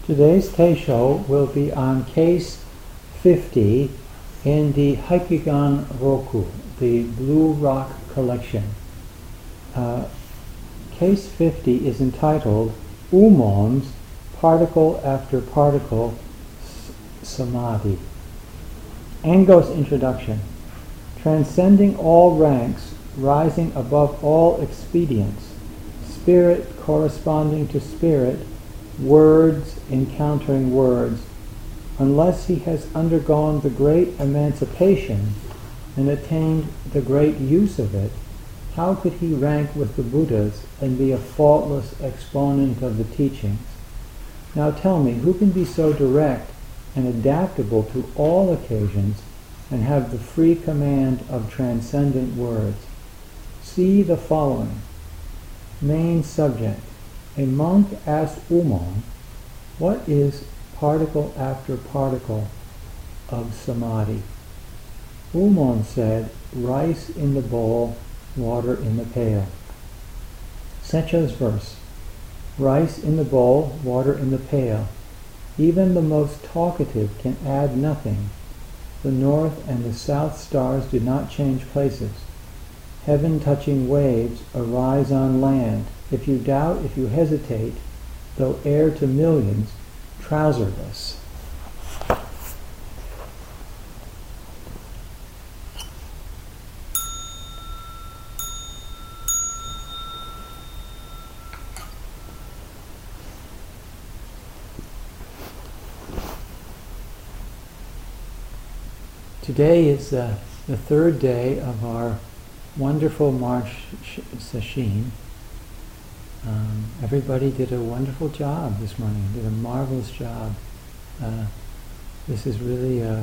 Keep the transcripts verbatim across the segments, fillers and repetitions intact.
Today's Teisho will be on case fifty in the Haikugan Roku, the Blue Rock Collection. Uh, case fifty is entitled Umon's Particle After Particle S- Samadhi. Ango's introduction. Transcending all ranks, rising above all expedients, spirit corresponding to spirit, words encountering words, unless he has undergone the great emancipation and attained the great use of it, how could he rank with the Buddhas and be a faultless exponent of the teachings? Now tell me, who can be so direct and adaptable to all occasions and have the free command of transcendent words? See the following. Main subject. A monk asked Umon, what is particle after particle of samadhi? Umon said, rice in the bowl, water in the pail. Secho's verse. Rice in the bowl, water in the pail. Even the most talkative can add nothing. The north and the south stars do not change places. Heaven-touching waves arise on land. If you doubt, if you hesitate, though heir to millions, trouserless. Today is uh, the third day of our wonderful March Sesshin. Um, everybody did a wonderful job this morning, did a marvelous job. Uh, this is really, uh,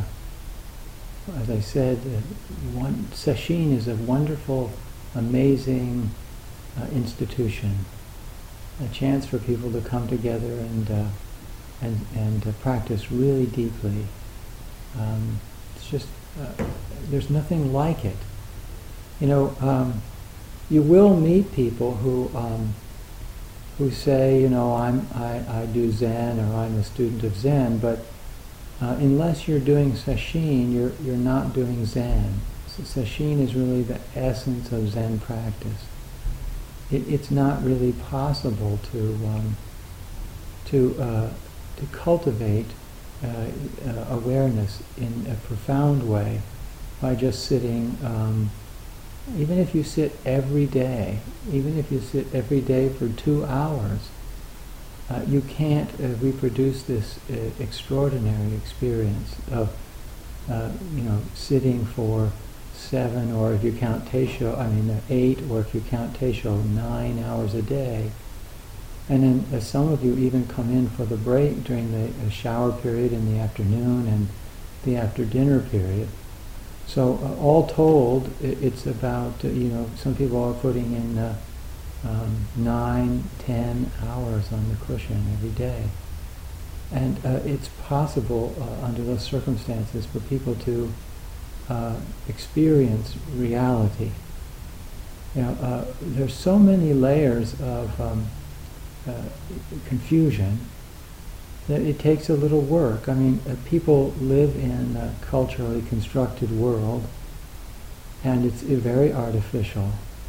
as I said, uh, one, Sesshin is a wonderful, amazing uh, institution, a chance for people to come together and uh, and and uh, practice really deeply. Um, it's just, uh, there's nothing like it. You know, um, you will meet people who um, who say, you know, I'm, I, I do Zen, or I'm a student of Zen, but uh, unless you're doing Sesshin, you're, you're not doing Zen. So Sesshin is really the essence of Zen practice. It, it's not really possible to um, to uh, to cultivate uh, uh, awareness in a profound way by just sitting. Um, Even if you sit every day, even if you sit every day for two hours, uh, you can't uh, reproduce this uh, extraordinary experience of, uh, you know, sitting for seven, or if you count Teisho, I mean uh, eight, or if you count Teisho, nine hours a day. And then uh, some of you even come in for the break during the uh, shower period in the afternoon and the after dinner period. So uh, all told, it, it's about, uh, you know, some people are putting in uh, um, nine, ten hours on the cushion every day. And uh, it's possible uh, under those circumstances for people to uh, experience reality. You know, uh, there's so many layers of um, uh, confusion that it takes a little work. I mean, uh, people live in a culturally constructed world, and it's uh, very artificial.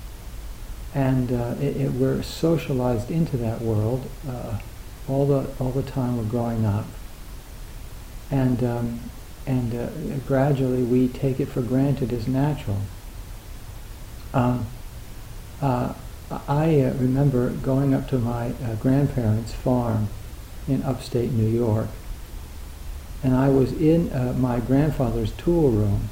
And uh, it, it, we're socialized into that world uh, all the all the time we're growing up, and um, and uh, gradually we take it for granted as natural. Um, uh, I uh, remember going up to my uh, grandparents' farm in upstate New York, and I was in uh, my grandfather's tool room,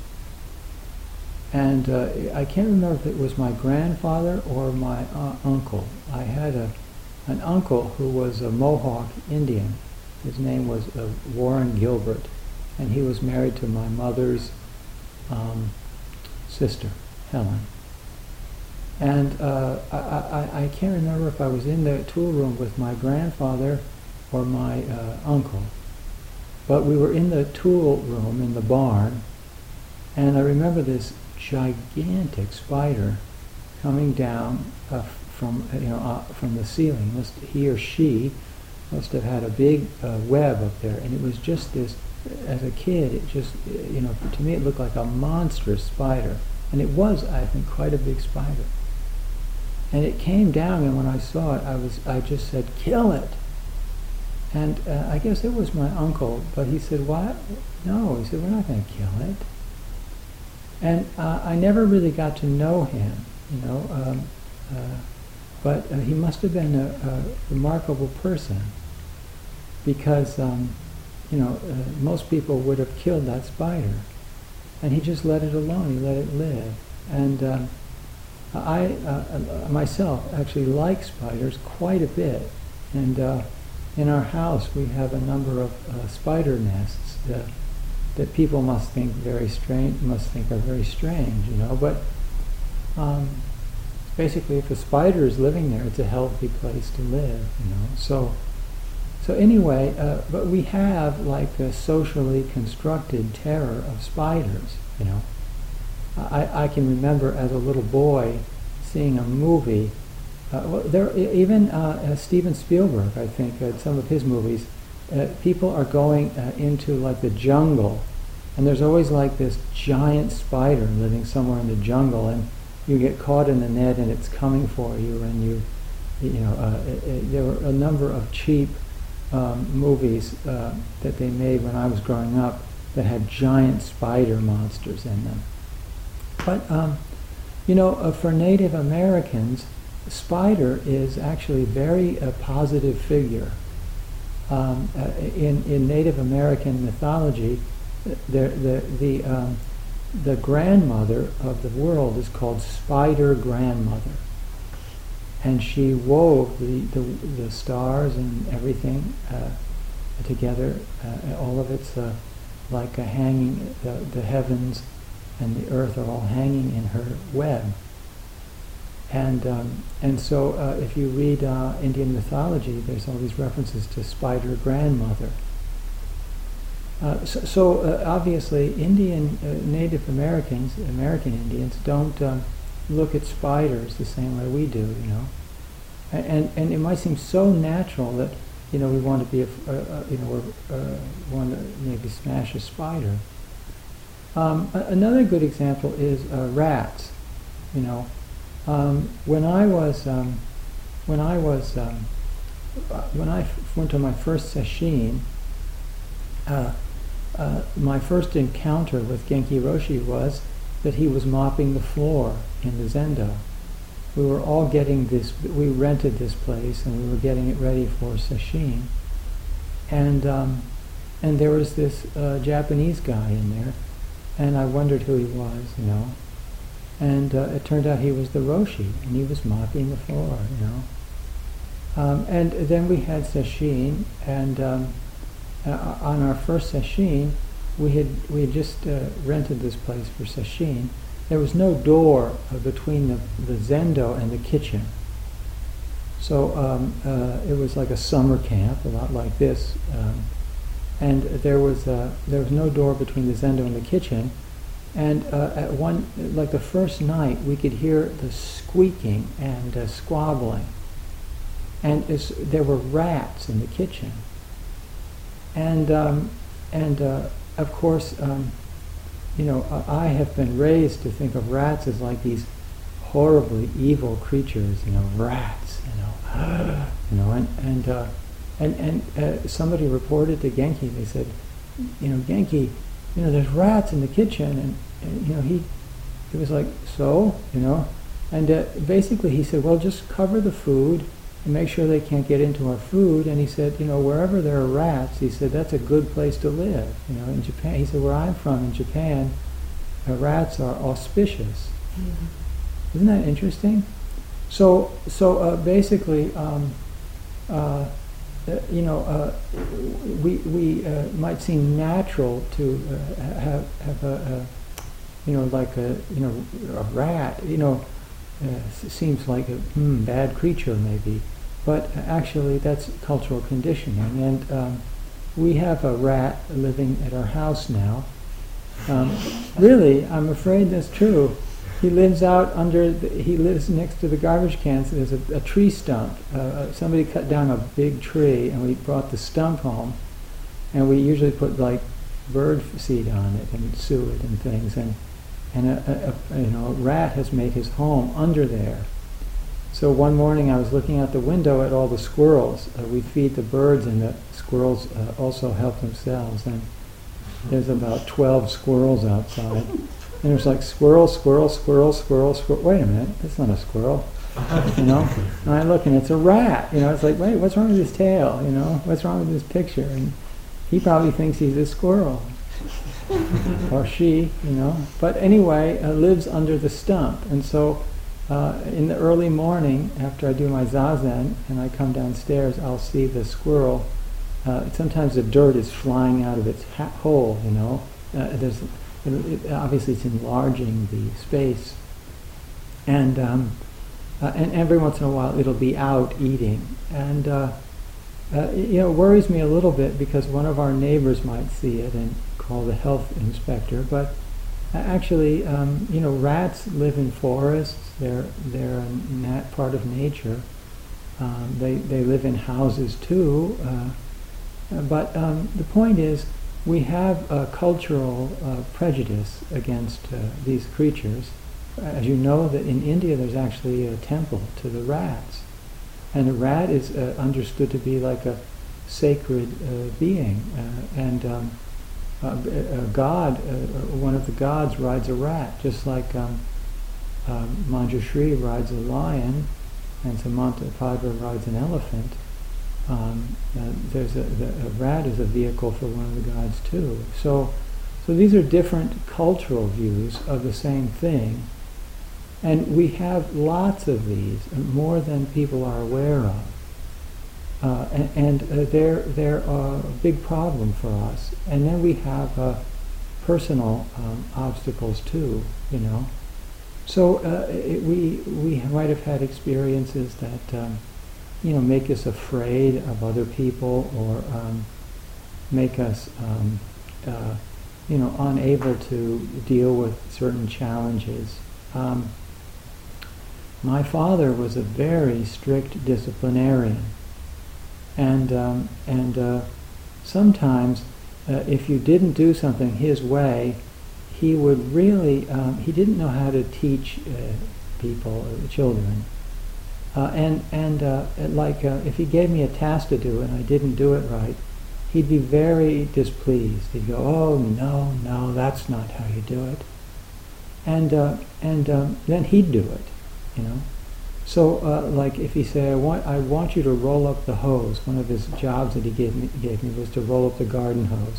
and uh, I can't remember if it was my grandfather or my uh, uncle. I had a an uncle who was a Mohawk Indian. His name was uh, Warren Gilbert, and he was married to my mother's um, sister, Helen. And uh, I, I, I can't remember if I was in the tool room with my grandfather or my uh, uncle, but we were in the tool room in the barn, and I remember this gigantic spider coming down uh, from you know uh, from the ceiling. He or she must have had a big uh, web up there, and it was just this. As a kid, it just, you know, to me it looked like a monstrous spider, and it was, I think, quite a big spider. And it came down, and when I saw it, I was, I just said, "Kill it!" And uh, I guess it was my uncle, but he said, "What? No," he said, "We're not going to kill it." And uh, I never really got to know him, you know, um, uh, but uh, he must have been a, a remarkable person, because. Um, You know, uh, most people would have killed that spider, and he just let it alone. He let it live. And um, I uh, myself actually like spiders quite a bit. And uh, in our house, we have a number of uh, spider nests that, that people must think very strange, must think are very strange. You know, but um, basically, if a spider is living there, it's a healthy place to live. You know, so. So anyway, uh, but we have like a socially constructed terror of spiders, you know. I, I can remember as a little boy seeing a movie, uh, well, there even uh, uh, Steven Spielberg, I think, uh, some of his movies, uh, people are going uh, into like the jungle, and there's always like this giant spider living somewhere in the jungle, and you get caught in the net and it's coming for you, and you, you know, uh, it, it, there were a number of cheap Um, movies uh, that they made when I was growing up that had giant spider monsters in them. But, um, you know, uh, for Native Americans, spider is actually a very uh, positive figure. Um, uh, in, in Native American mythology, the, the, the, um, the grandmother of the world is called Spider Grandmother. And she wove the, the, the stars and everything uh, together. Uh, all of it's uh, like a hanging, the, the heavens and the earth are all hanging in her web. And um, and so uh, if you read uh, Indian mythology, there's all these references to Spider Grandmother. Uh, so so uh, obviously Indian, uh, Native Americans, American Indians, don't um, look at spiders the same way we do, you know, and and it might seem so natural that, you know, we want to be a, uh, uh, you know, we uh, want to maybe smash a spider. Um, a- another good example is uh, rats. You know, um, when I was um, when I was um, uh, when I f- went to my first sesshin, uh, uh, my first encounter with Genki Roshi was that he was mopping the floor in the zendo. We were all getting this, we rented this place and we were getting it ready for sesshin. And um, and there was this uh, Japanese guy in there, and I wondered who he was, you know. And uh, it turned out he was the Roshi, and he was mopping the floor, you know. Um, and then we had sesshin, and um, uh, on our first sesshin, we had we had just uh, rented this place for sesshin. There was no door uh, between the, the zendo and the kitchen. So um, uh, it was like a summer camp, a lot like this. Um, and there was uh, there was no door between the zendo and the kitchen. And uh, at one, like the first night, we could hear the squeaking and uh, squabbling. And it's, there were rats in the kitchen. And um, and uh, of course, um, you know, I have been raised to think of rats as like these horribly evil creatures. You know, rats. You know, you know, and and uh, and and uh, somebody reported to Genki. They said, you know, Genki, you know, there's rats in the kitchen, and, and you know, he, he was like, so, you know, and uh, basically he said, well, just cover the food and make sure they can't get into our food. And he said, you know, wherever there are rats, he said, that's a good place to live. You know, in Japan, he said, where I'm from in Japan, uh, rats are auspicious. Mm-hmm. Isn't that interesting? So, so uh, basically, um, uh, Uh, you know, uh, we we uh, might seem natural to uh, have have a, a, you know, like a you know a rat. You know, uh, seems like a mm, bad creature maybe, but actually that's cultural conditioning. And um, we have a rat living at our house now. Um, really, I'm afraid that's true. he lives out under, the, he lives next to the garbage cans. There's a, a tree stump. Uh, somebody cut down a big tree, and we brought the stump home, and we usually put like bird seed on it and suet and things, and and a, a, a you know a rat has made his home under there. So one morning I was looking out the window at all the squirrels. Uh, we feed the birds, and the squirrels uh, also help themselves. And there's about twelve squirrels outside. And it was like squirrel, squirrel, squirrel, squirrel, squirrel. Wait a minute, that's not a squirrel. You know? And I look and it's a rat. You know, it's like, wait, what's wrong with his tail? You know, what's wrong with this picture? And he probably thinks he's a squirrel. Or she, you know. But anyway, uh, lives under the stump. And so uh, in the early morning, after I do my zazen and I come downstairs, I'll see the squirrel. Uh, sometimes the dirt is flying out of its ha- hole, you know. Uh, there's It, it, obviously it's enlarging the space, and um, uh, and every once in a while it'll be out eating, and uh, uh, you know, it worries me a little bit because one of our neighbors might see it and call the health inspector. But uh, actually, um, you know, rats live in forests. They're they're a nat- part of nature. Um, they they live in houses too. Uh, but um, the point is, we have a cultural uh, prejudice against uh, these creatures. As you know, that in India there's actually a temple to the rats. And the rat is uh, understood to be like a sacred uh, being. Uh, and um, a, a god, uh, one of the gods rides a rat, just like um, um, Manjushri rides a lion and Samantabhadra rides an elephant. Um, uh, there's a, the, a rat is a vehicle for one of the gods too. So, so these are different cultural views of the same thing, and we have lots of these, more than people are aware of. Uh, and and uh, they're they're a big problem for us. And then we have uh, personal um, obstacles too, you know. So uh, it, we we might have had experiences that. Um, you know, make us afraid of other people, or um, make us, um, uh, you know, unable to deal with certain challenges. Um, my father was a very strict disciplinarian, and um, and uh, sometimes, uh, if you didn't do something his way, he would really, um, he didn't know how to teach uh, people, uh, children. Uh, and and uh, like uh, if he gave me a task to do and I didn't do it right, he'd be very displeased. He'd go, "Oh no, no, that's not how you do it," and uh, and um, then he'd do it, you know. So uh, like if he said, "I want I want you to roll up the hose," one of his jobs that he gave me gave me was to roll up the garden hose.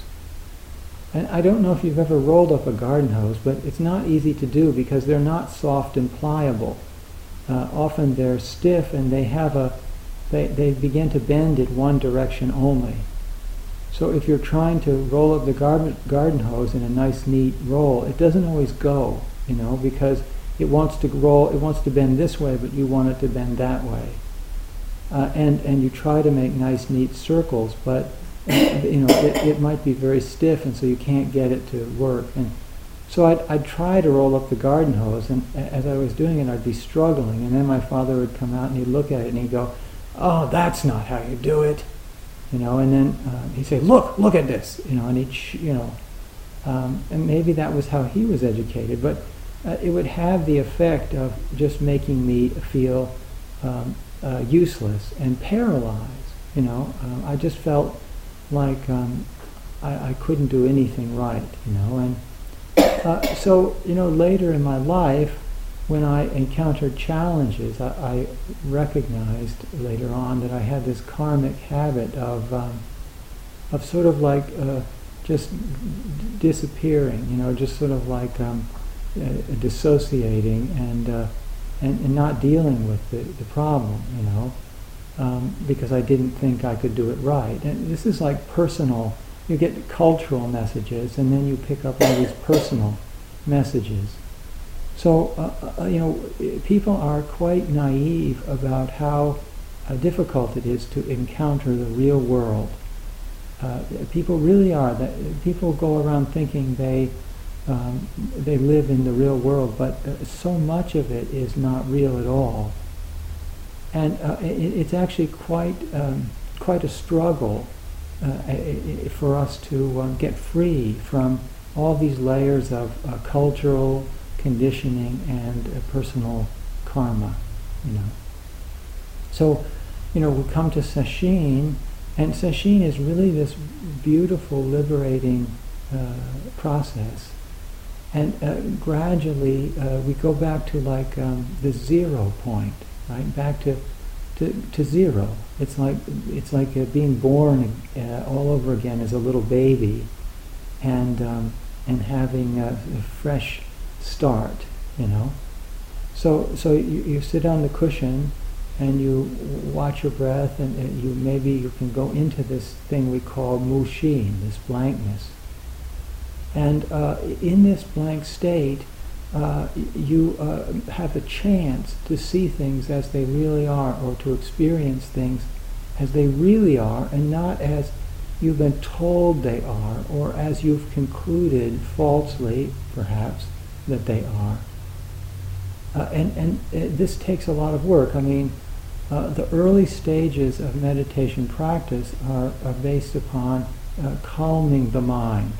And I don't know if you've ever rolled up a garden hose, but it's not easy to do because they're not soft and pliable. Uh, often they're stiff, and they have a, they, they begin to bend in one direction only. So if you're trying to roll up the garden, garden hose in a nice neat roll, it doesn't always go, you know, because it wants to roll, it wants to bend this way, but you want it to bend that way. Uh, and, and you try to make nice neat circles, but you know, it, it might be very stiff, and so you can't get it to work. And so I'd, I'd try to roll up the garden hose, and as I was doing it, I'd be struggling. And then my father would come out and he'd look at it and he'd go, "Oh, that's not how you do it," you know. And then uh, he'd say, "Look, look at this," you know. And he'd, sh- you know, um, and maybe that was how he was educated. But uh, it would have the effect of just making me feel um, uh, useless and paralyzed. You know, uh, I just felt like um, I, I couldn't do anything right. You know, and. Uh, so, you know, later in my life, when I encountered challenges, I, I recognized later on that I had this karmic habit of, um, of sort of like uh, just d- disappearing, you know, just sort of like um, uh, dissociating and, uh, and and not dealing with the, the problem, you know, um, because I didn't think I could do it right. And this is like personal. You get cultural messages, and then you pick up all these personal messages. So, uh, uh, you know, people are quite naive about how uh, difficult it is to encounter the real world. Uh, people really are. That people go around thinking they um, they live in the real world, but uh, so much of it is not real at all. And uh, it, it's actually quite um, quite a struggle uh, for us to um, get free from all these layers of uh, cultural conditioning and uh, personal karma, you know. So, you know, we come to sesshin, and sesshin is really this beautiful, liberating uh, process. And uh, gradually uh, we go back to like um, the zero point, right? Back to, to to zero. It's like it's like uh, being born uh, all over again as a little baby, and um, and having a, a fresh start, you know. So so you, you sit on the cushion, and you watch your breath, and, and you maybe you can go into this thing we call mushin, this blankness. And uh, in this blank state, uh, you uh, have a chance to see things as they really are, or to experience things as they really are, and not as you've been told they are, or as you've concluded falsely, perhaps, that they are. Uh, and and uh, this takes a lot of work. I mean, uh, the early stages of meditation practice are, are based upon uh, calming the mind.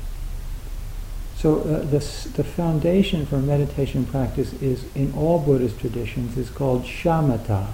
So uh, the, the foundation for meditation practice is, in all Buddhist traditions, is called shamatha.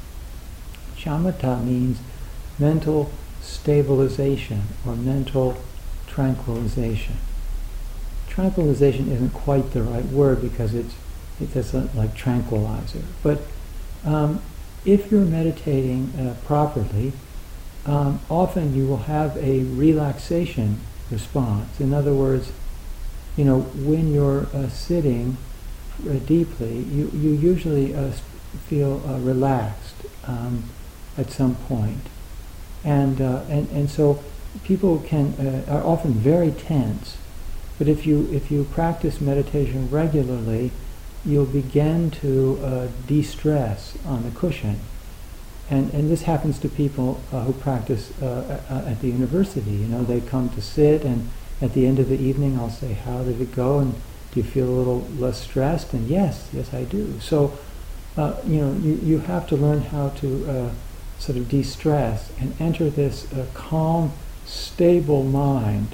Shamatha means mental stabilization or mental tranquilization. Tranquilization isn't quite the right word because it's it doesn't like tranquilizer. But um, if you're meditating uh, properly, um, often you will have a relaxation response. In other words, you know, when you're uh, sitting uh, deeply, you, you usually uh, feel uh, relaxed um, at some point. And, uh, and, and so people can uh, are often very tense, but if you, if you practice meditation regularly, you'll begin to uh, de-stress on the cushion. And, and this happens to people uh, who practice uh, at the university. You know, they come to sit, and at the end of the evening I'll say, how did it go? And do you feel a little less stressed? And yes, yes I do. So, uh, you know, you, you have to learn how to uh, sort of de-stress and enter this uh, calm, stable mind.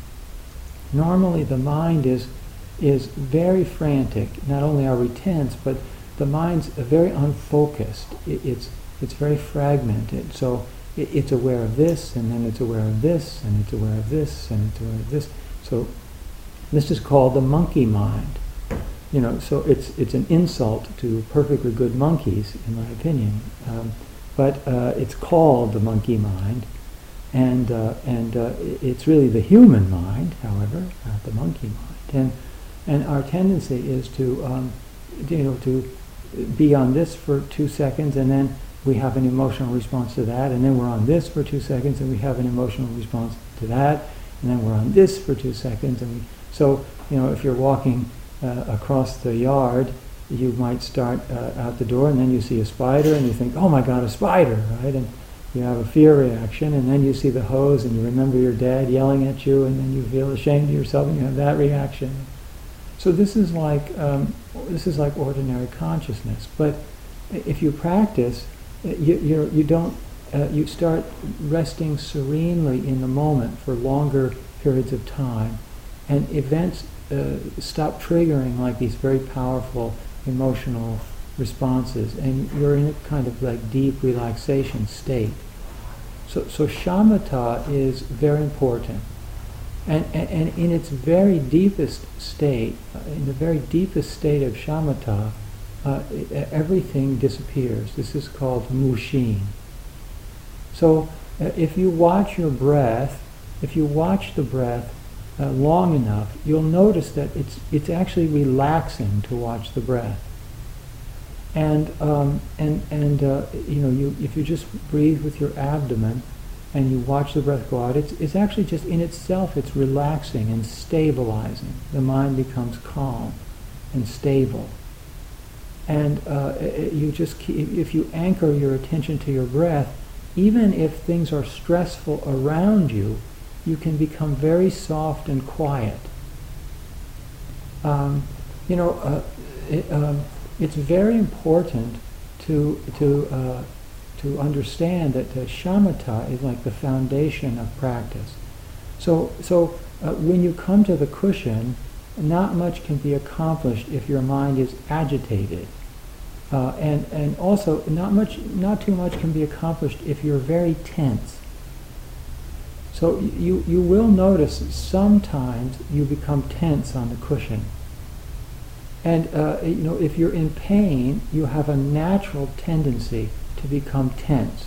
Normally the mind is is very frantic. Not only are we tense, but the mind's very unfocused. It, it's it's very fragmented. So it, it's aware of this, and then it's aware of this, and it's aware of this, and it's aware of this. So this is called the monkey mind. You know, so it's it's an insult to perfectly good monkeys, in my opinion. Um, but uh, it's called the monkey mind, and uh, and uh, it's really the human mind, however, not the monkey mind. And and our tendency is to um, you know to be on this for two seconds, and then we have an emotional response to that, and then we're on this for two seconds, and we have an emotional response to that, and then we're on this for two seconds, and we, so you know if you're walking uh, across the yard, you might start uh, out the door, and then you see a spider, and you think, oh my God, a spider, right? And you have a fear reaction, and then you see the hose, and you remember your dad yelling at you, and then you feel ashamed of yourself, and you have that reaction. So this is like um, this is like ordinary consciousness. But if you practice, you you, you don't uh, you start resting serenely in the moment for longer periods of time, and events uh, stop triggering like these very powerful emotional responses, and you're in a kind of like deep relaxation state. So so shamatha is very important. And, and, and in its very deepest state, uh, in the very deepest state of shamatha, uh, everything disappears. This is called mushin. So uh, if you watch your breath, if you watch the breath uh, long enough, you'll notice that it's it's actually relaxing to watch the breath. And um, and and uh, you know, you if you just breathe with your abdomen, and you watch the breath go out, it's, it's actually just in itself, it's relaxing and stabilizing. The mind becomes calm and stable. And uh, you just keep, if you anchor your attention to your breath, even if things are stressful around you, you can become very soft and quiet. um, you know, uh, it, um, it's very important to to uh, to understand that uh, shamatha is like the foundation of practice. So so uh, when you come to the cushion, not much can be accomplished if your mind is agitated, uh, and and also not much, not too much can be accomplished if you're very tense. So you you will notice sometimes you become tense on the cushion, and uh, you know, if you're in pain, you have a natural tendency to become tense.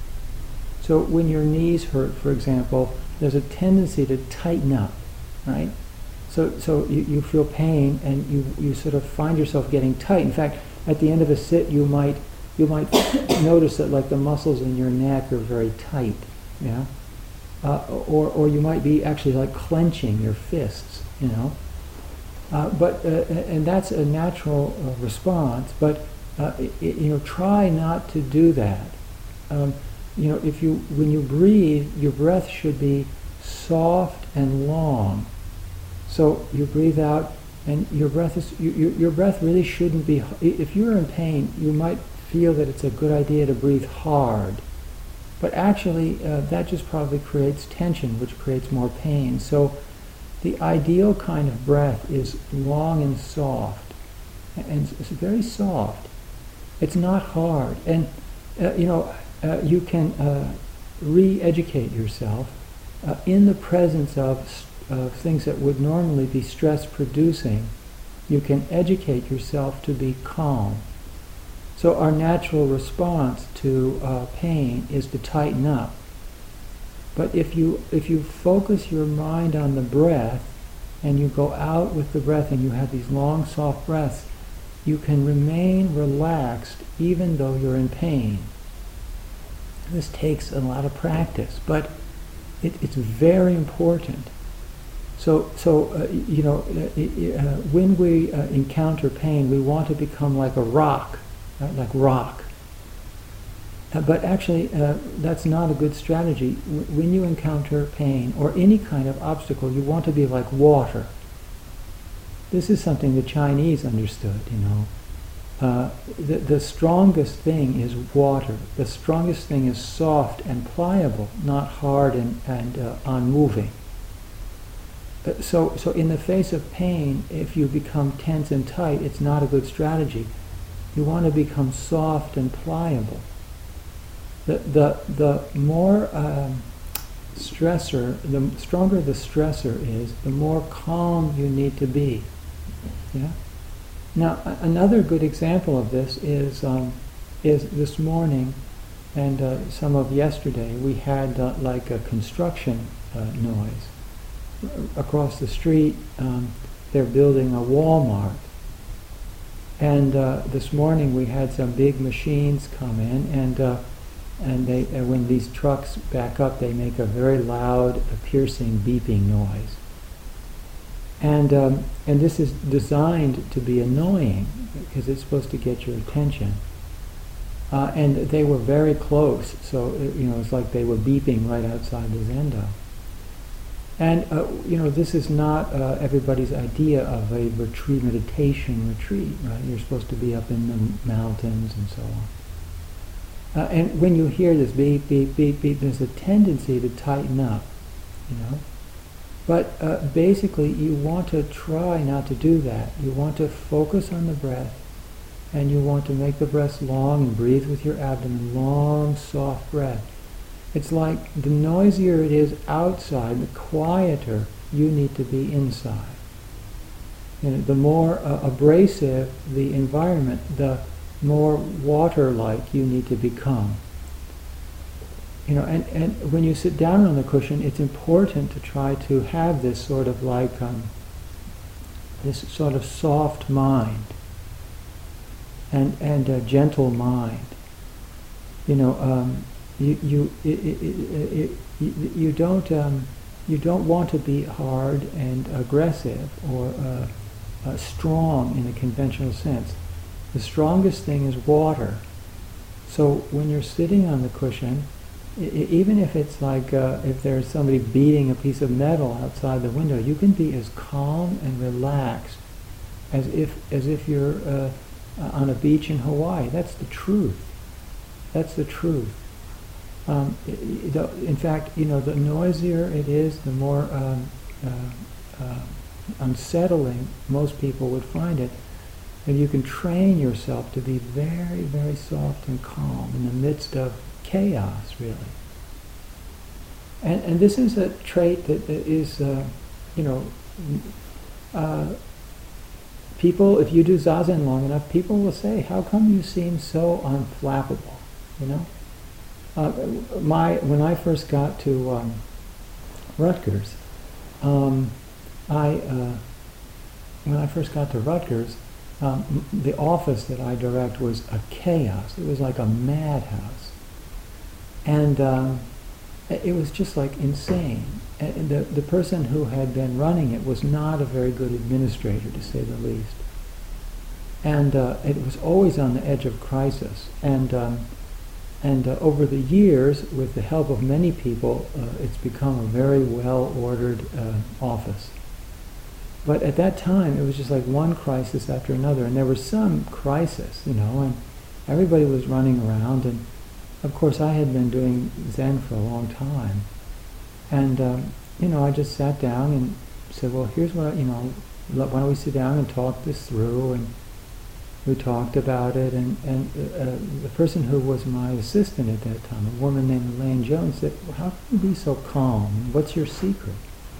So when your knees hurt, for example, there's a tendency to tighten up, right? So so you, you feel pain and you, you sort of find yourself getting tight. In fact, at the end of a sit, you might you might notice that like the muscles in your neck are very tight, yeah. Uh, or or you might be actually like clenching your fists, you know. Uh, but uh, and that's a natural uh, response. But uh, it, you know, try not to do that. Um, you know, if you when you breathe, your breath should be soft and long. So you breathe out, and your breath is you, your, your breath really shouldn't be. If you're in pain, you might feel that it's a good idea to breathe hard, but actually uh, that just probably creates tension, which creates more pain. So the ideal kind of breath is long and soft, and it's very soft. It's not hard, and uh, you know uh, you can uh, re-educate yourself uh, in the presence of of things that would normally be stress-producing. You can educate yourself to be calm. So our natural response to uh, pain is to tighten up. But if you if you focus your mind on the breath, and you go out with the breath, and you have these long, soft breaths, you can remain relaxed even though you're in pain. This takes a lot of practice, but it, it's very important. So, so uh, you know, uh, uh, when we uh, encounter pain, we want to become like a rock, right? Like rock. Uh, but actually, uh, that's not a good strategy. W- when you encounter pain or any kind of obstacle, you want to be like water. This is something the Chinese understood, you know. Uh, the, the strongest thing is water. The strongest thing is soft and pliable, not hard and, and uh, unmoving. Uh, so, so in the face of pain, if you become tense and tight, it's not a good strategy. You want to become soft and pliable. The the the more um, stressor, the stronger the stressor is, the more calm you need to be. Yeah. Now, a- another good example of this is um, is this morning, and uh, some of yesterday. We had uh, like a construction uh, noise. Across the street, um, they're building a Walmart. And uh, this morning we had some big machines come in, and uh, and they uh, when these trucks back up, they make a very loud, uh, piercing, beeping noise. And um, and this is designed to be annoying because it's supposed to get your attention. Uh, and they were very close, so it, you know it's like they were beeping right outside the zendo. And, uh, you know, this is not uh, everybody's idea of a retreat, meditation retreat, right? You're supposed to be up in the mountains and so on. Uh, and when you hear this beep, beep, beep, beep, there's a tendency to tighten up, you know. But uh, basically, you want to try not to do that. You want to focus on the breath, and you want to make the breath long and breathe with your abdomen, long, soft breath. It's like the noisier it is outside, the quieter you need to be inside. You know, the more uh, abrasive the environment, the more water-like you need to become. You know, and, and when you sit down on the cushion, it's important to try to have this sort of like um, this sort of soft mind and and a gentle mind. You know. Um, You you it, it, it, it, you, you don't um, you don't want to be hard and aggressive or uh, uh, strong in a conventional sense. The strongest thing is water. So when you're sitting on the cushion, I, I, even if it's like uh, if there's somebody beating a piece of metal outside the window, you can be as calm and relaxed as if as if you're uh, on a beach in Hawaii. That's the truth. That's the truth. Um, in fact, you know, the noisier it is, the more um, uh, uh, unsettling most people would find it. And you can train yourself to be very, very soft and calm in the midst of chaos, really. And, and this is a trait that, that is, uh, you know, uh, people, if you do Zazen long enough, people will say, how come you seem so unflappable, you know? Uh, my when I first got to um, Rutgers, um, I uh, when I first got to Rutgers, um, the office that I direct was a chaos. It was like a madhouse, and uh, it was just like insane. And the the person who had been running it was not a very good administrator, to say the least, and uh, it was always on the edge of crisis. And um, And uh, over the years, with the help of many people, uh, it's become a very well-ordered uh, office. But at that time, it was just like one crisis after another, and there was some crisis, you know, and everybody was running around, and of course I had been doing Zen for a long time. And, um, you know, I just sat down and said, well, here's what, I, you know, why don't we sit down and talk this through, and we talked about it, and, and uh, the person who was my assistant at that time, a woman named Elaine Jones, said, well, how can you be so calm? What's your secret?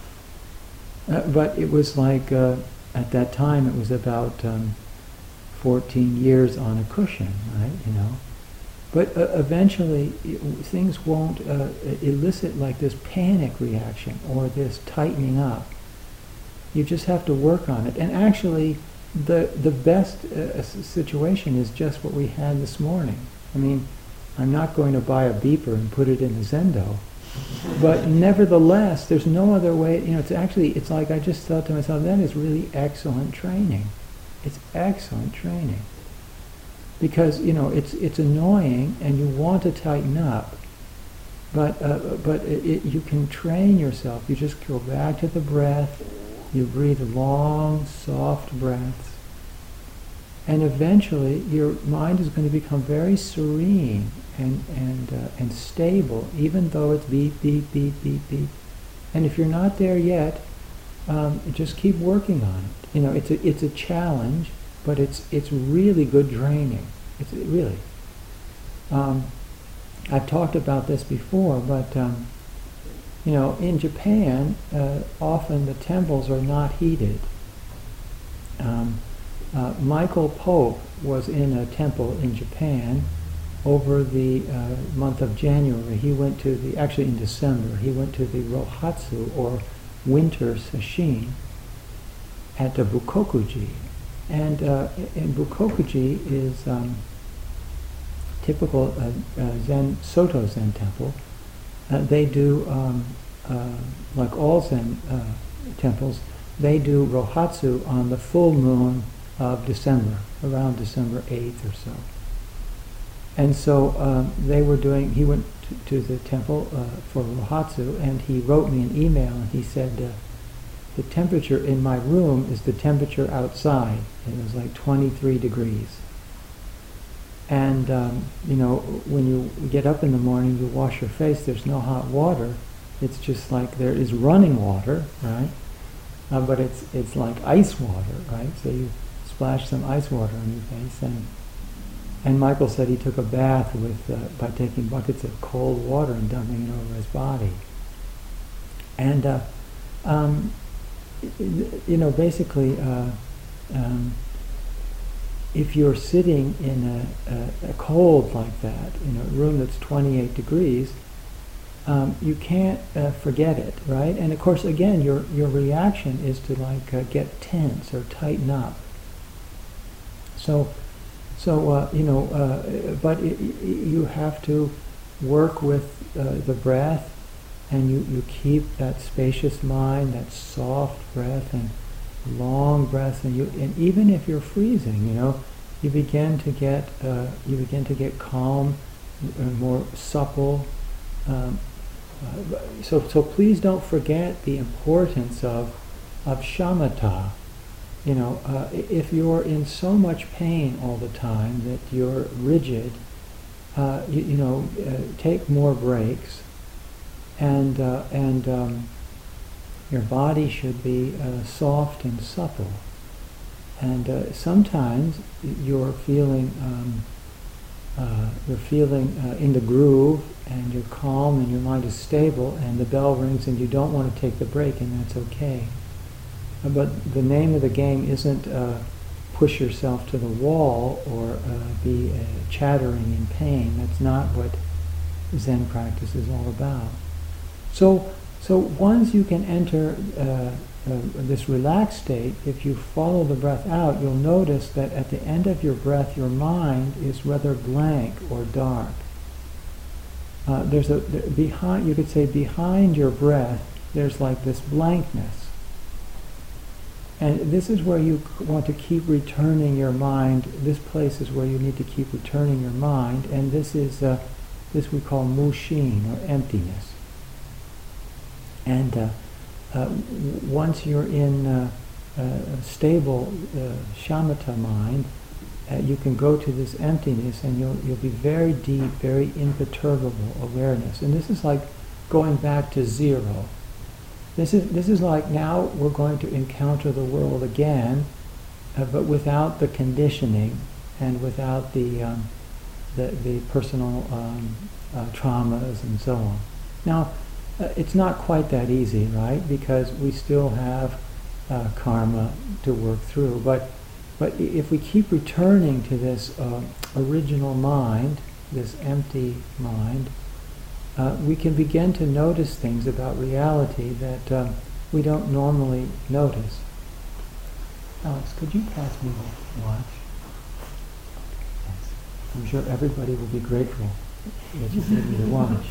Uh, but it was like, uh, at that time, it was about um, fourteen years on a cushion, right, you know? But uh, eventually, it, things won't uh, elicit like this panic reaction or this tightening up. You just have to work on it. And actually, The the best uh, situation is just what we had this morning. I mean, I'm not going to buy a beeper and put it in the Zendo, but nevertheless, there's no other way. You know, it's actually, it's like I just thought to myself, that is really excellent training. It's excellent training because you know it's it's annoying and you want to tighten up, but uh, but it, it, you can train yourself. You just go back to the breath. You breathe long, soft breaths, and eventually your mind is going to become very serene and and uh, and stable, even though it's beep, beep, beep, beep, beep. And if you're not there yet, um, just keep working on it. You know, it's a it's a challenge, but it's it's really good training. It's really. Um, I've talked about this before, but. Um, You know, in Japan, uh, often the temples are not heated. Um, uh, Michael Pope was in a temple in Japan over the uh, month of January. He went to the, actually in December, he went to the Rohatsu, or winter sesshin, at the Bukokuji. And uh, in Bukokuji is um, typical uh, uh, Zen, Soto Zen temple. Uh, they do, um, uh, like all Zen uh, temples, they do Rohatsu on the full moon of December, around December eighth or so. And so um, they were doing, he went to, to the temple uh, for Rohatsu, and he wrote me an email, and he said, uh, the temperature in my room is the temperature outside. It was like twenty-three degrees. And, um, you know, when you get up in the morning, you wash your face, there's no hot water. It's just like there is running water, right? Uh, but it's it's like ice water, right? So you splash some ice water on your face. And and Michael said he took a bath with uh, by taking buckets of cold water and dumping it over his body. And, uh, um, you know, basically, uh, um, if you're sitting in a, a, a cold like that, in a room that's twenty-eight degrees, um, you can't uh, forget it, right? And of course, again, your your reaction is to like uh, get tense or tighten up. So, so uh, you know, uh, but it, you have to work with uh, the breath, and you, you keep that spacious mind, that soft breath, and long breaths, and you, and even if you're freezing, you know, you begin to get uh, you begin to get calm, uh, more supple. Um, uh, so so please don't forget the importance of of shamatha. You know, uh, if you're in so much pain all the time that you're rigid, uh, you, you know, uh, take more breaks, and uh, and um, your body should be uh, soft and supple. And uh, sometimes you're feeling um, uh, you're feeling uh, in the groove, and you're calm, and your mind is stable, and the bell rings, and you don't want to take the break, and that's okay. Uh, but the name of the game isn't uh, push yourself to the wall or uh, be uh, chattering in pain. That's not what Zen practice is all about. So, so once you can enter uh, uh, this relaxed state, if you follow the breath out, you'll notice that at the end of your breath, your mind is rather blank or dark. Uh, there's a there, behind. You could say behind your breath, there's like this blankness, and this is where you want to keep returning your mind. This place is where you need to keep returning your mind, and this is uh, this we call mushin, or emptiness. And uh, uh, once you're in uh, a stable uh, shamatha mind, uh, you can go to this emptiness, and you'll you'll be very deep, very imperturbable awareness. And this is like going back to zero. This is this is like now we're going to encounter the world again, uh, but without the conditioning and without the um, the, the personal um, uh, traumas and so on. Now, uh, it's not quite that easy, right? Because we still have uh, karma to work through. But but if we keep returning to this uh, original mind, this empty mind, uh, we can begin to notice things about reality that um, we don't normally notice. Alex, could you pass me the watch? Yes. I'm sure everybody will be grateful that you gave me the watch.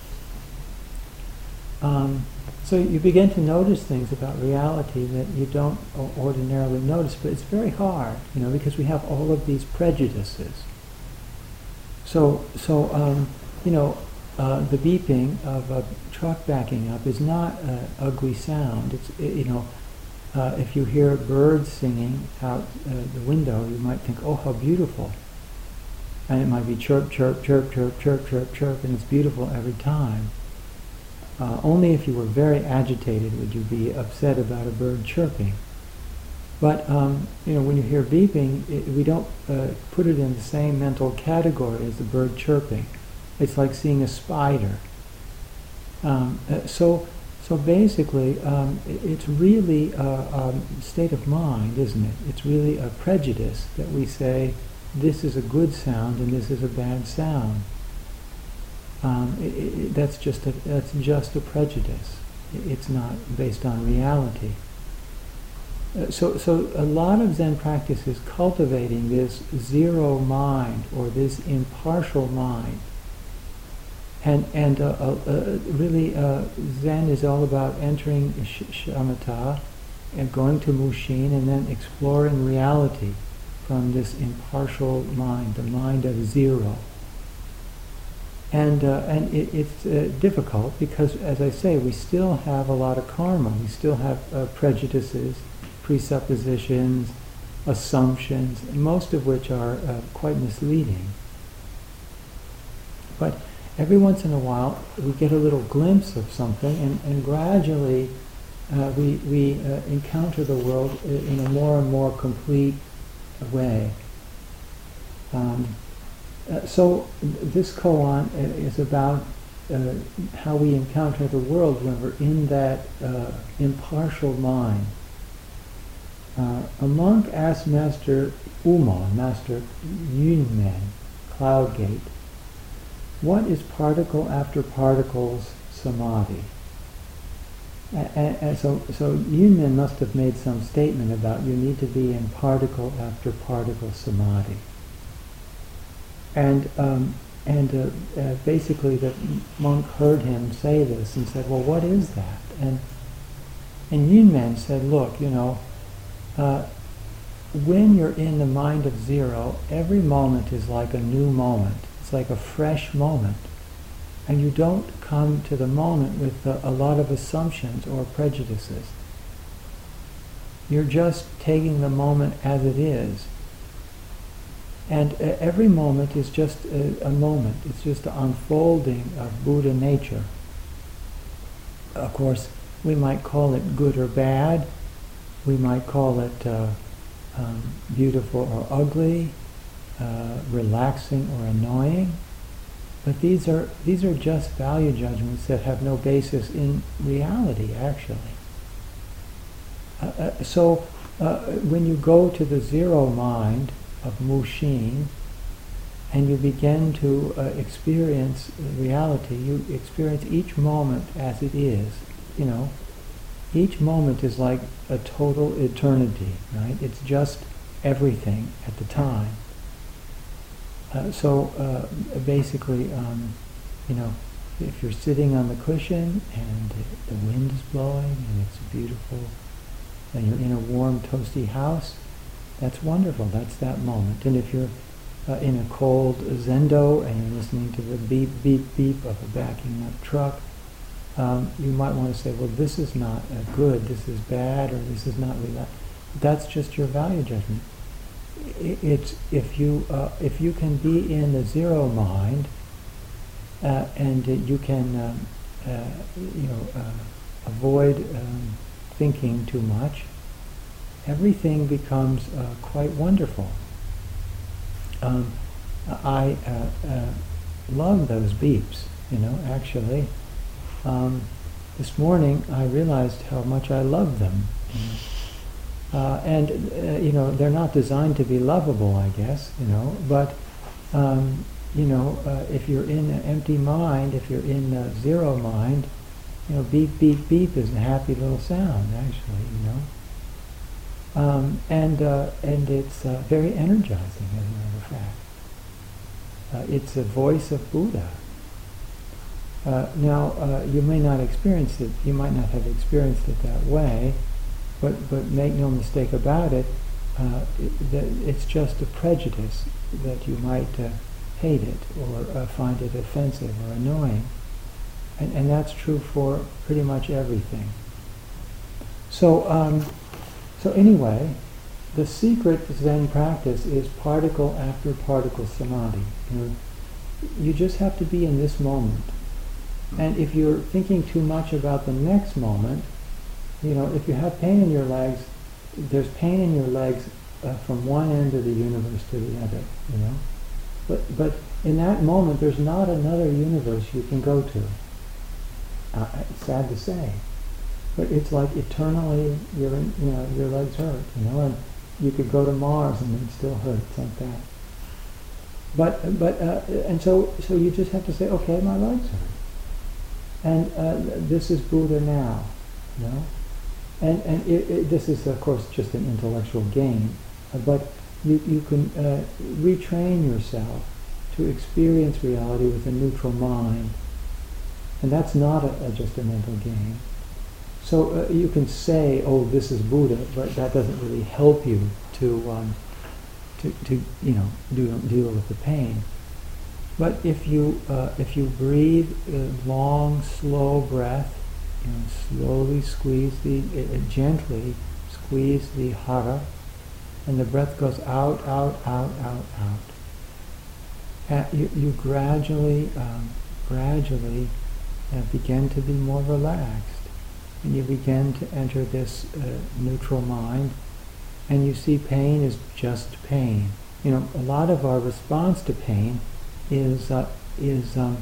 Um, so you begin to notice things about reality that you don't ordinarily notice, but it's very hard, you know, because we have all of these prejudices. So, so um, you know, uh, the beeping of a truck backing up is not an ugly sound. It's, it, you know, uh, if you hear birds singing out uh, the window, you might think, oh, how beautiful. And it might be chirp, chirp, chirp, chirp, chirp, chirp, chirp, and it's beautiful every time. Uh, only if you were very agitated would you be upset about a bird chirping. But um, you know, when you hear beeping, it, we don't uh, put it in the same mental category as the bird chirping. It's like seeing a spider. Um, uh, so, so basically, um, it, it's really a, a state of mind, isn't it? It's really a prejudice that we say this is a good sound and this is a bad sound. Um, it, it, that's just a that's just a prejudice. It's not based on reality. Uh, so, so a lot of Zen practice is cultivating this zero mind or this impartial mind. And and uh, uh, uh, really, uh, Zen is all about entering sh- shamatha and going to mushin, and then exploring reality from this impartial mind, the mind of zero. And uh, and it, it's uh, difficult because, as I say, we still have a lot of karma. We still have uh, prejudices, presuppositions, assumptions, most of which are uh, quite misleading. But every once in a while, we get a little glimpse of something, and, and gradually uh, we, we uh, encounter the world in a more and more complete way. Um, Uh, so this koan uh, is about uh, how we encounter the world when we're in that uh, impartial mind. Uh, a monk asked Master Uma, Master Yunmen, Cloudgate, what is particle after particles samadhi? And, and so, so Yunmen must have made some statement about you need to be in particle after particle samadhi. And um, and uh, uh, basically the monk heard him say this and said, well, what is that? And and Yunmen said, look, you know, uh, when you're in the mind of zero, every moment is like a new moment. It's like a fresh moment. And you don't come to the moment with uh, a lot of assumptions or prejudices. You're just taking the moment as it is. And uh, every moment is just a, a moment. It's just an unfolding of Buddha nature. Of course, we might call it good or bad. We might call it uh, um, beautiful or ugly, uh, relaxing or annoying. But these are these are just value judgments that have no basis in reality, actually. Uh, uh, so uh, when you go to the zero mind of Mushin, and you begin to uh, experience reality, you experience each moment as it is. You know, each moment is like a total eternity, right? It's just everything at the time. Uh, so uh, basically, um, you know, if you're sitting on the cushion and the wind is blowing and it's beautiful, and you're in a warm, toasty house, that's wonderful. That's that moment. And if you're uh, in a cold zendo and you're listening to the beep, beep, beep of a backing up truck, um, you might want to say, well, this is not uh, good, this is bad, or this is not relaxed. That's just your value judgment. It's if you uh, if you can be in the zero mind, uh, and uh, you can um, uh, you know uh, avoid um, thinking too much, everything becomes uh, quite wonderful. Um, I uh, uh, love those beeps. You know, actually, um, this morning I realized how much I love them. You know? Uh, and, uh, you know, they're not designed to be lovable, I guess, you know, but, um, you know, uh, if you're in an empty mind, if you're in a zero mind, you know, beep, beep, beep is a happy little sound, actually, you know. Um, and, uh, and it's uh, very energizing, as a matter of fact. Uh, it's a voice of Buddha. Uh, now, uh, you may not experience it, you might not have experienced it that way, But, but make no mistake about it, uh, it that it's just a prejudice that you might uh, hate it or uh, find it offensive or annoying. And, and that's true for pretty much everything. So, um, so anyway, the secret to Zen practice is particle after particle samadhi. You know, you just have to be in this moment. And if you're thinking too much about the next moment, you know, if you have pain in your legs, there's pain in your legs uh, from one end of the universe to the other, you know. But but in that moment, there's not another universe you can go to. Uh, it's sad to say, but it's like eternally, your you know your legs hurt, you know, and you could go to Mars and it still hurts like that. But but uh, and so so you just have to say, okay, my legs hurt, and uh, this is Buddha now, you know. And, and it, it, this is, of course, just an intellectual game, uh, but you, you can uh, retrain yourself to experience reality with a neutral mind. And that's not a, a, just a mental game. So uh, you can say, oh, this is Buddha, but that doesn't really help you to, um, to, to you know, do, deal with the pain. But if you, uh, if you breathe a long, slow breath, you know, slowly squeeze the, uh, gently squeeze the hara, and the breath goes out, out, out, out, out. And you, you gradually, um, gradually uh, begin to be more relaxed, and you begin to enter this uh, neutral mind, and you see pain is just pain. You know, a lot of our response to pain is uh, is um,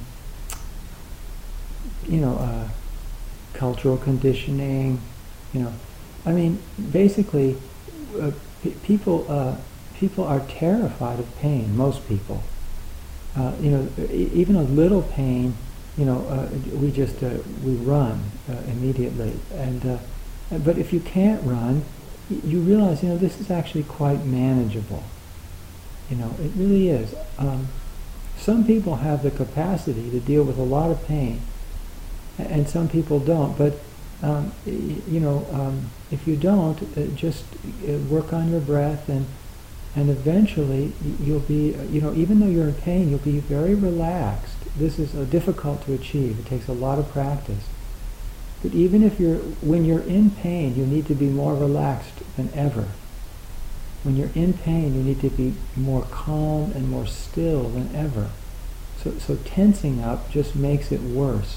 you know. Uh, cultural conditioning, you know. I mean, basically, uh, p- people uh, people are terrified of pain. Most people, uh, you know, e- even a little pain, you know, uh, we just uh, we run uh, immediately. And uh, but if you can't run, y- you realize, you know, this is actually quite manageable. You know, it really is. Um, some people have the capacity to deal with a lot of pain, and some people don't. But um, you know, um, if you don't, uh, just uh, work on your breath, and and eventually you'll be, you know, even though you're in pain, you'll be very relaxed. This is uh, difficult to achieve. It takes a lot of practice, But even if you're, when you're in pain, you need to be more relaxed than ever. When you're in pain, you need to be more calm and more still than ever. So, so tensing up just makes it worse.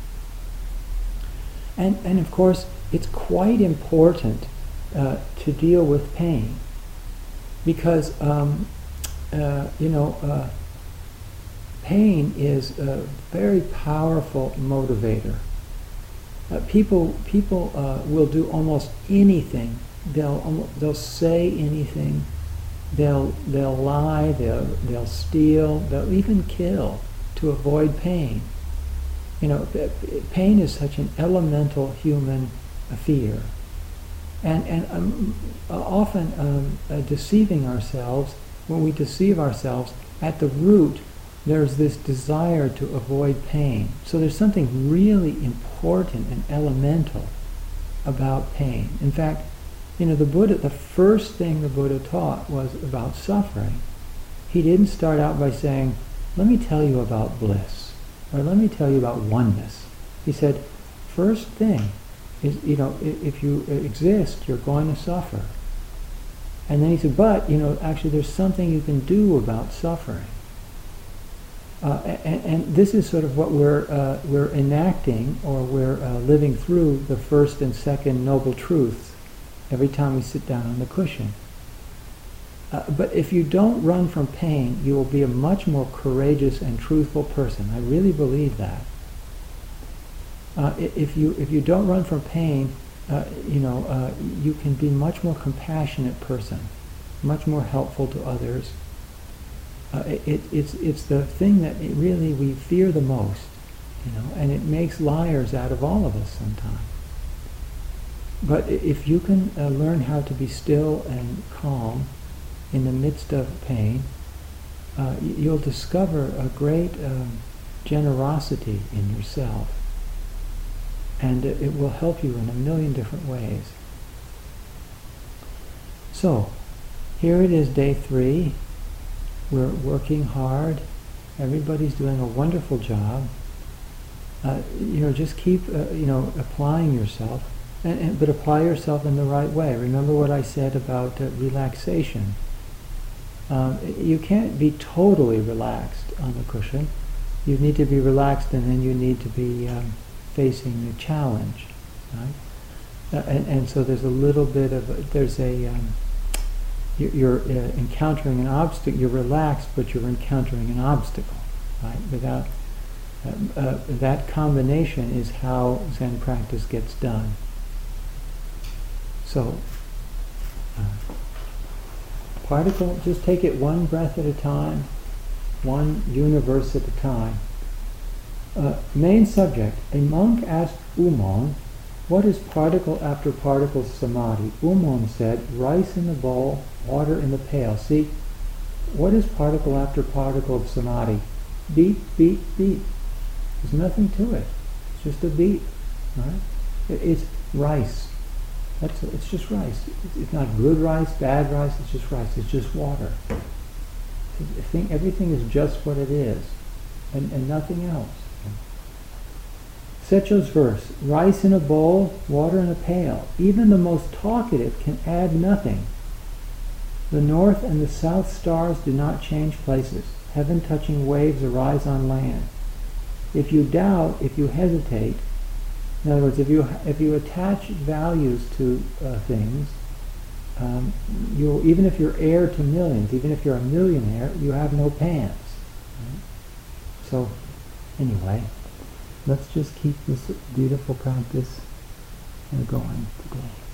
And, and of course, it's quite important uh, to deal with pain, because um, uh, you know, uh, pain is a very powerful motivator. Uh, people people uh, will do almost anything. They'll almo- they'll say anything. They'll they'll lie. They'll they'll steal. They'll even kill to avoid pain. You know, p- p- pain is such an elemental human fear, and and um, uh, often um, uh, deceiving ourselves. When we deceive ourselves, at the root, there's this desire to avoid pain. So there's something really important and elemental about pain. In fact, you know, the Buddha, the first thing the Buddha taught was about suffering. He didn't start out by saying, let me tell you about bliss, or let me tell you about oneness. He said, first thing is, you know, if you exist, you're going to suffer. And then he said, but, you know, actually there's something you can do about suffering. Uh, and, and this is sort of what we're uh, we're enacting, or we're uh, living through the first and second noble truths every time we sit down on the cushion. Uh, but if you don't run from pain, you will be a much more courageous and truthful person. I really believe that. Uh, if you if you don't run from pain, uh, you know, uh, you can be a much more compassionate person, much more helpful to others. Uh, it, it's it's the thing that it really we fear the most, you know, and it makes liars out of all of us sometimes. But if you can uh, learn how to be still and calm in the midst of pain, uh, you'll discover a great um, generosity in yourself, and it, it will help you in a million different ways. So, here it is, day three. We're working hard. Everybody's doing a wonderful job. Uh, you know, just keep, uh, you know, applying yourself, and, and, but apply yourself in the right way. Remember what I said about uh, relaxation. Um, you can't be totally relaxed on the cushion. You need to be relaxed, and then you need to be um, facing the challenge, right? Uh, and, and so there's a little bit of, a, there's a, um, you're uh, encountering an obstacle. You're relaxed, but you're encountering an obstacle, right? Without uh, uh, that combination is how Zen practice gets done. So, uh, particle. Just take it one breath at a time, one universe at a time. Uh, main subject. A monk asked Umon, "What is particle after particle samadhi?" Umon said, "Rice in the bowl, water in the pail." See, what is particle after particle of samadhi? Beat, beat, beat. There's nothing to it. It's just a beat, right? It, it's rice. That's it's just rice. It's not good rice, bad rice. It's just rice. It's just water. I think everything is just what it is, and, and nothing else. Secho's verse, rice in a bowl, water in a pail. Even the most talkative can add nothing. The north and the south stars do not change places. Heaven-touching waves arise on land. If you doubt, if you hesitate, in other words, if you if you attach values to uh, things, um, you even if you're heir to millions, even if you're a millionaire, you have no pants. Right? So, anyway. Let's just keep this beautiful practice going today.